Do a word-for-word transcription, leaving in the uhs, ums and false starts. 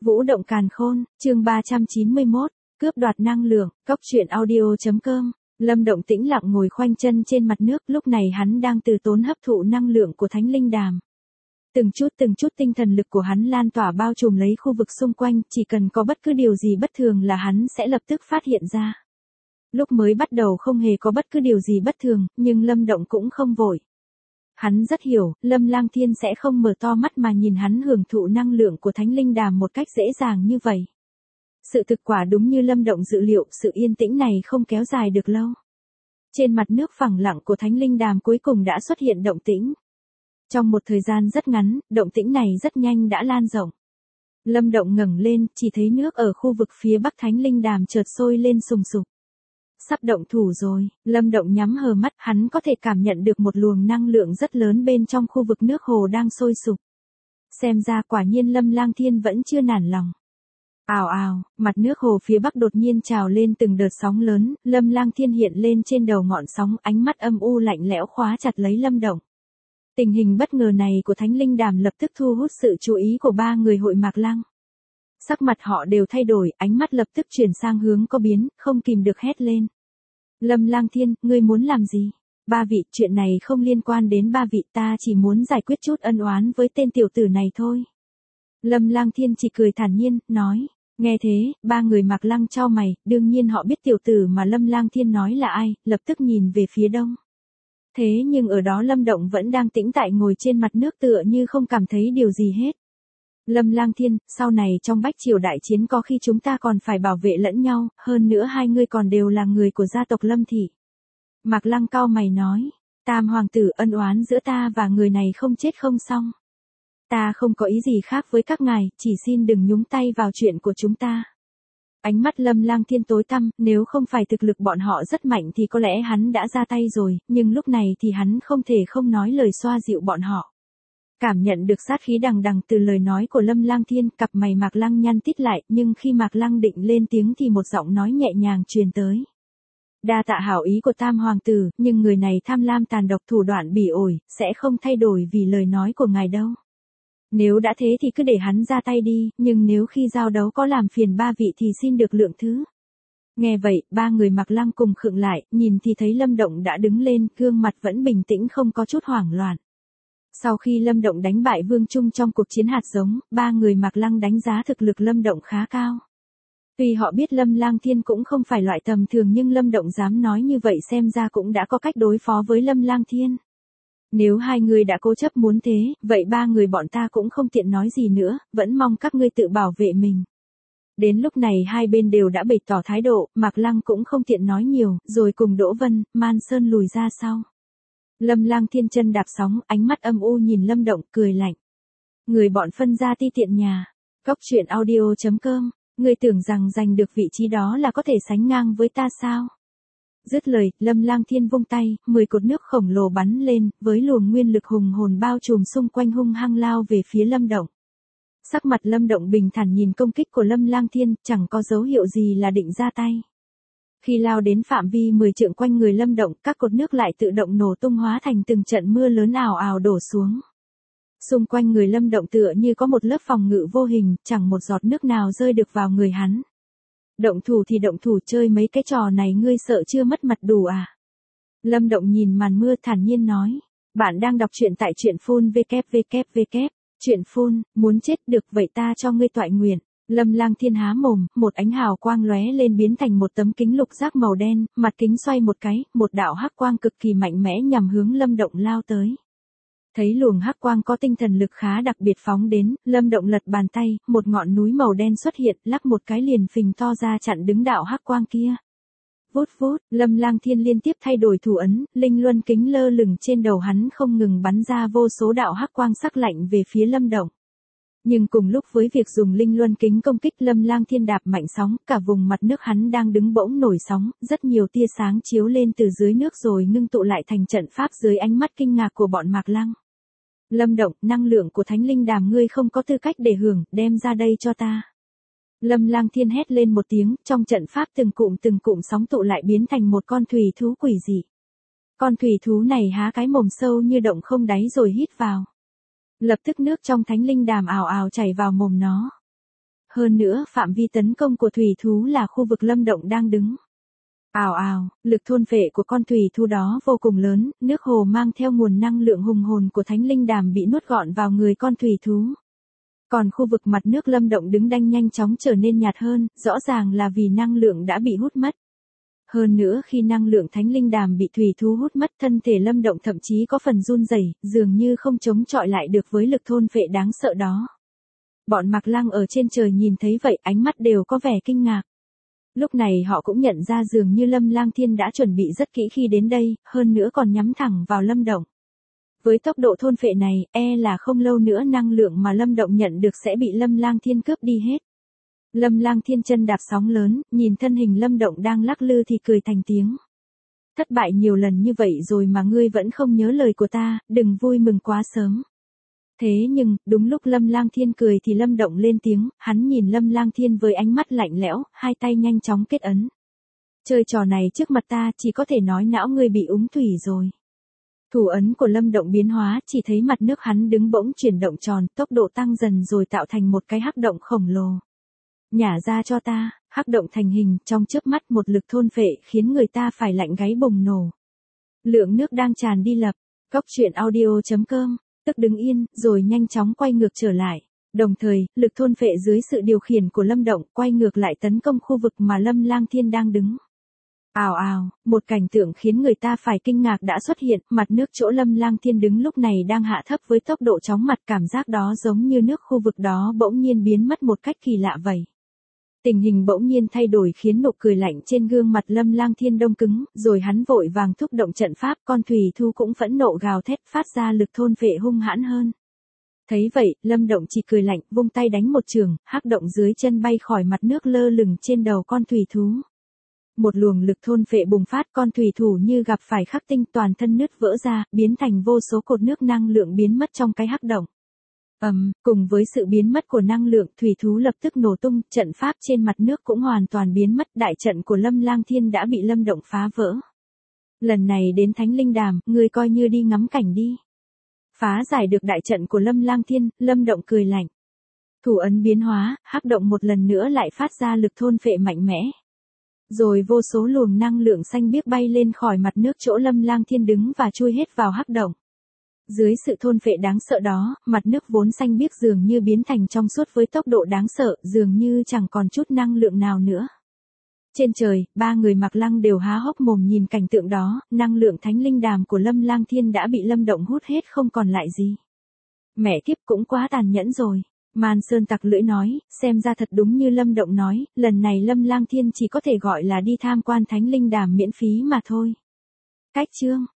Vũ động càn khôn, chương ba trăm chín mươi mốt, cướp đoạt năng lượng, cóc truyện audio.com. Lâm Động tĩnh lặng ngồi khoanh chân trên mặt nước, lúc này hắn đang từ tốn hấp thụ năng lượng của thánh linh đàm. Từng chút từng chút tinh thần lực của hắn lan tỏa bao trùm lấy khu vực xung quanh, chỉ cần có bất cứ điều gì bất thường là hắn sẽ lập tức phát hiện ra. Lúc mới bắt đầu không hề có bất cứ điều gì bất thường, nhưng Lâm Động cũng không vội. Hắn rất hiểu, Lâm Lang Thiên sẽ không mở to mắt mà nhìn hắn hưởng thụ năng lượng của thánh linh đàm một cách dễ dàng như vậy. Sự thực quả đúng như Lâm Động dự liệu, sự yên tĩnh này không kéo dài được lâu. Trên mặt nước phẳng lặng của thánh linh đàm cuối cùng đã xuất hiện động tĩnh. Trong một thời gian rất ngắn, động tĩnh này rất nhanh đã lan rộng. Lâm Động ngẩng lên, chỉ thấy nước ở khu vực phía bắc thánh linh đàm chợt sôi lên sùng sục. Sắp động thủ rồi, Lâm Động nhắm hờ mắt, hắn có thể cảm nhận được một luồng năng lượng rất lớn bên trong khu vực nước hồ đang sôi sục. Xem ra quả nhiên Lâm Lang Thiên vẫn chưa nản lòng. Ào ào, mặt nước hồ phía bắc đột nhiên trào lên từng đợt sóng lớn, Lâm Lang Thiên hiện lên trên đầu ngọn sóng, ánh mắt âm u lạnh lẽo khóa chặt lấy Lâm Động. Tình hình bất ngờ này của thánh linh đàm lập tức thu hút sự chú ý của ba người hội Mạc Lăng. Sắc mặt họ đều thay đổi, ánh mắt lập tức chuyển sang hướng có biến, không kìm được hét lên. Lâm Lang Thiên, ngươi muốn làm gì? Ba vị, chuyện này không liên quan đến ba vị, ta chỉ muốn giải quyết chút ân oán với tên tiểu tử này thôi. Lâm Lang Thiên chỉ cười thản nhiên, nói. Nghe thế, ba người Mạc Lăng chau mày, đương nhiên họ biết tiểu tử mà Lâm Lang Thiên nói là ai, lập tức nhìn về phía đông. Thế nhưng ở đó Lâm Động vẫn đang tĩnh tại ngồi trên mặt nước tựa như không cảm thấy điều gì hết. Lâm Lang Thiên, sau này trong bách triều đại chiến có khi chúng ta còn phải bảo vệ lẫn nhau, hơn nữa hai ngươi còn đều là người của gia tộc Lâm Thị. Mạc Lăng cau mày nói, Tam hoàng tử, ân oán giữa ta và người này không chết không xong. Ta không có ý gì khác với các ngài, chỉ xin đừng nhúng tay vào chuyện của chúng ta. Ánh mắt Lâm Lang Thiên tối tăm, nếu không phải thực lực bọn họ rất mạnh thì có lẽ hắn đã ra tay rồi, nhưng lúc này thì hắn không thể không nói lời xoa dịu bọn họ. Cảm nhận được sát khí đằng đằng từ lời nói của Lâm Lang Thiên, cặp mày Mạc Lăng nhăn tít lại, nhưng khi Mạc Lăng định lên tiếng thì một giọng nói nhẹ nhàng truyền tới. Đa tạ hảo ý của Tam hoàng tử, nhưng người này tham lam tàn độc, thủ đoạn bỉ ổi, sẽ không thay đổi vì lời nói của ngài đâu. Nếu đã thế thì cứ để hắn ra tay đi, nhưng nếu khi giao đấu có làm phiền ba vị thì xin được lượng thứ. Nghe vậy, ba người Mạc Lăng cùng khựng lại, nhìn thì thấy Lâm Động đã đứng lên, gương mặt vẫn bình tĩnh không có chút hoảng loạn. Sau khi Lâm Động đánh bại Vương Trung trong cuộc chiến hạt giống, ba người Mạc Lăng đánh giá thực lực Lâm Động khá cao. Tuy họ biết Lâm Lang Thiên cũng không phải loại tầm thường nhưng Lâm Động dám nói như vậy xem ra cũng đã có cách đối phó với Lâm Lang Thiên. Nếu hai người đã cố chấp muốn thế, vậy ba người bọn ta cũng không tiện nói gì nữa, vẫn mong các ngươi tự bảo vệ mình. Đến lúc này hai bên đều đã bày tỏ thái độ, Mạc Lăng cũng không tiện nói nhiều, rồi cùng Đỗ Vân, Man Sơn lùi ra sau. Lâm Lang Thiên chân đạp sóng, ánh mắt âm u nhìn Lâm Động, cười lạnh. Người bọn phân ra ti tiện nhà. Cóc truyện audio.com, ngươi tưởng rằng giành được vị trí đó là có thể sánh ngang với ta sao? Dứt lời, Lâm Lang Thiên vung tay, mười cột nước khổng lồ bắn lên, với luồng nguyên lực hùng hồn bao trùm xung quanh hung hăng lao về phía Lâm Động. Sắc mặt Lâm Động bình thản nhìn công kích của Lâm Lang Thiên, chẳng có dấu hiệu gì là định ra tay. Khi lao đến phạm vi mười trượng quanh người Lâm Động, các cột nước lại tự động nổ tung hóa thành từng trận mưa lớn ào ào đổ xuống. Xung quanh người Lâm Động tựa như có một lớp phòng ngự vô hình, chẳng một giọt nước nào rơi được vào người hắn. Động thủ thì động thủ, chơi mấy cái trò này ngươi sợ chưa mất mặt đủ à? Lâm Động nhìn màn mưa thản nhiên nói. Bạn đang đọc truyện tại truyện phun www. Truyện phun, muốn chết được vậy ta cho ngươi toại nguyện. Lâm Lang Thiên há mồm, một ánh hào quang lóe lên biến thành một tấm kính lục giác màu đen, mặt kính xoay một cái, một đạo hắc quang cực kỳ mạnh mẽ nhằm hướng Lâm Động lao tới. Thấy luồng hắc quang có tinh thần lực khá đặc biệt phóng đến, Lâm Động lật bàn tay, một ngọn núi màu đen xuất hiện, lắc một cái liền phình to ra chặn đứng đạo hắc quang kia. Vút vút, Lâm Lang Thiên liên tiếp thay đổi thủ ấn, linh luân kính lơ lửng trên đầu hắn không ngừng bắn ra vô số đạo hắc quang sắc lạnh về phía Lâm Động. Nhưng cùng lúc với việc dùng linh luân kính công kích, Lâm Lang Thiên đạp mạnh sóng, cả vùng mặt nước hắn đang đứng bỗng nổi sóng, rất nhiều tia sáng chiếu lên từ dưới nước rồi ngưng tụ lại thành trận pháp dưới ánh mắt kinh ngạc của bọn Mạc Lăng. Lâm Động, năng lượng của thánh linh đàm ngươi không có tư cách để hưởng, đem ra đây cho ta. Lâm Lang Thiên hét lên một tiếng, trong trận pháp từng cụm từng cụm sóng tụ lại biến thành một con thủy thú quỷ dị. Con thủy thú này há cái mồm sâu như động không đáy rồi hít vào. Lập tức nước trong thánh linh đàm ào ào chảy vào mồm nó. Hơn nữa phạm vi tấn công của thủy thú là khu vực Lâm Động đang đứng. Ào ào, lực thôn phệ của con thủy thú đó vô cùng lớn, nước hồ mang theo nguồn năng lượng hùng hồn của thánh linh đàm bị nuốt gọn vào người con thủy thú. Còn khu vực mặt nước Lâm Động đứng đang nhanh chóng trở nên nhạt hơn, rõ ràng là vì năng lượng đã bị hút mất. Hơn nữa khi năng lượng thánh linh đàm bị thủy thú hút mất, thân thể Lâm Động thậm chí có phần run rẩy, dường như không chống chọi lại được với lực thôn phệ đáng sợ đó. Bọn Mạc Lăng ở trên trời nhìn thấy vậy, ánh mắt đều có vẻ kinh ngạc. Lúc này họ cũng nhận ra dường như Lâm Lang Thiên đã chuẩn bị rất kỹ khi đến đây, hơn nữa còn nhắm thẳng vào Lâm Động. Với tốc độ thôn phệ này, e là không lâu nữa năng lượng mà Lâm Động nhận được sẽ bị Lâm Lang Thiên cướp đi hết. Lâm Lang Thiên chân đạp sóng lớn, nhìn thân hình Lâm Động đang lắc lư thì cười thành tiếng. Thất bại nhiều lần như vậy rồi mà ngươi vẫn không nhớ lời của ta, đừng vui mừng quá sớm. Thế nhưng, đúng lúc Lâm Lang Thiên cười thì Lâm Động lên tiếng, hắn nhìn Lâm Lang Thiên với ánh mắt lạnh lẽo, hai tay nhanh chóng kết ấn. Chơi trò này trước mặt ta chỉ có thể nói não ngươi bị úng thủy rồi. Thủ ấn của Lâm Động biến hóa, chỉ thấy mặt nước hắn đứng bỗng chuyển động tròn, tốc độ tăng dần rồi tạo thành một cái hắc động khổng lồ. Nhả ra cho ta, hắc động thành hình, trong chớp mắt một lực thôn phệ khiến người ta phải lạnh gáy bùng nổ. Lượng nước đang tràn đi lập, góc truyện audio chấm com, tức đứng yên, rồi nhanh chóng quay ngược trở lại. Đồng thời, lực thôn phệ dưới sự điều khiển của Lâm Động quay ngược lại tấn công khu vực mà Lâm Lang Thiên đang đứng. Ào ào, một cảnh tượng khiến người ta phải kinh ngạc đã xuất hiện, mặt nước chỗ Lâm Lang Thiên đứng lúc này đang hạ thấp với tốc độ chóng mặt, cảm giác đó giống như nước khu vực đó bỗng nhiên biến mất một cách kỳ lạ vậy. Tình hình bỗng nhiên thay đổi khiến nụ cười lạnh trên gương mặt Lâm Lang Thiên đông cứng, rồi hắn vội vàng thúc động trận pháp, con thủy thú cũng phẫn nộ gào thét phát ra lực thôn phệ hung hãn hơn. Thấy vậy, Lâm Động chỉ cười lạnh, vung tay đánh một chưởng, hắc động dưới chân bay khỏi mặt nước lơ lửng trên đầu con thủy thú. Một luồng lực thôn phệ bùng phát, con thủy thủ như gặp phải khắc tinh, toàn thân nứt vỡ ra, biến thành vô số cột nước năng lượng biến mất trong cái hắc động. Ầm, um, cùng với sự biến mất của năng lượng, thủy thú lập tức nổ tung, trận pháp trên mặt nước cũng hoàn toàn biến mất, đại trận của Lâm Lang Thiên đã bị Lâm Động phá vỡ. Lần này đến Thánh Linh Đàm, ngươi coi như đi ngắm cảnh đi. Phá giải được đại trận của Lâm Lang Thiên, Lâm Động cười lạnh. Thủ ấn biến hóa, hắc động một lần nữa lại phát ra lực thôn phệ mạnh mẽ. Rồi vô số luồng năng lượng xanh biếc bay lên khỏi mặt nước chỗ Lâm Lang Thiên đứng và chui hết vào hắc động. Dưới sự thôn phệ đáng sợ đó, mặt nước vốn xanh biếc dường như biến thành trong suốt với tốc độ đáng sợ, dường như chẳng còn chút năng lượng nào nữa. Trên trời, ba người Mạc Lăng đều há hốc mồm nhìn cảnh tượng đó, năng lượng thánh linh đàm của Lâm Lang Thiên đã bị Lâm Động hút hết không còn lại gì. Mẹ kiếp cũng quá tàn nhẫn rồi. Man Sơn tặc lưỡi nói, xem ra thật đúng như Lâm Động nói, lần này Lâm Lang Thiên chỉ có thể gọi là đi tham quan thánh linh đàm miễn phí mà thôi. Cách chương